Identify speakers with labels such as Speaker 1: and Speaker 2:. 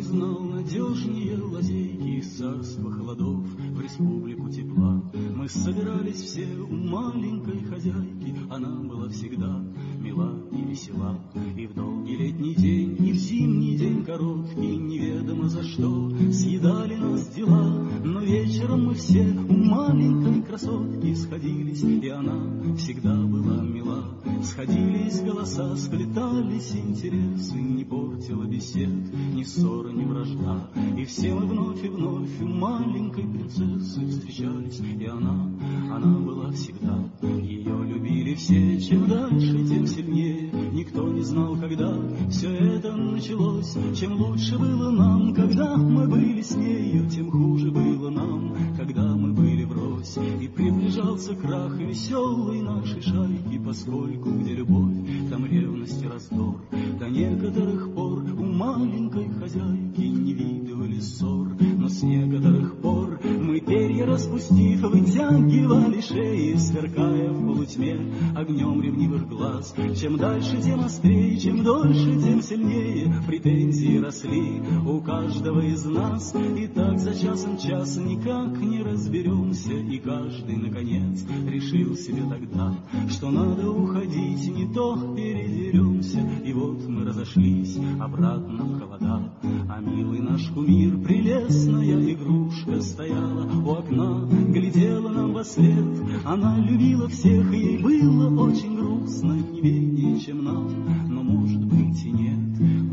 Speaker 1: знал надежнее лазейки из царства холодов в республику тепла. Мы собирались все у маленькой хозяйки, она была всегда мила и весела. И в долгий летний день, и в зимний день короткий, неведомо за что съедали нас дела. Но вечером мы все у маленькой красотки сходились, и она всегда была мила. Сходились голоса, сплетались интересы, не портила бесед ни ссора, ни вражда. И все мы вновь и вновь у маленькой принцессы встречались, и она была всегда. Ее любили все, чем дальше, тем сильнее. Никто не знал, когда все это началось. Чем лучше было нам, когда мы были с нею, тем хуже было нам, когда мы были врозь. И приближался крах веселой нашей шайки, поскольку где любовь, там ревность и раздор. До некоторых пор у маленькой хозяйки не видывали ссор, но с некоторых пор мы, перья распустив, вытягивали шеи, сверкая в полутьме огнем ревнивых глаз. Чем дальше, тем острее, чем дольше, тем сильнее претензии росли у каждого из нас. И так за часом час никак не разберемся, и каждый, наконец, решил себе тогда, что надо уходить, не то передеремся. И вот мы разошлись обратно в холода, а милый наш кумир, прелестная игрушка, стояла у окна, глядела нам во след. Она любила всех, ей было очень грустно, не менее, чем нам, но, может быть, и нет.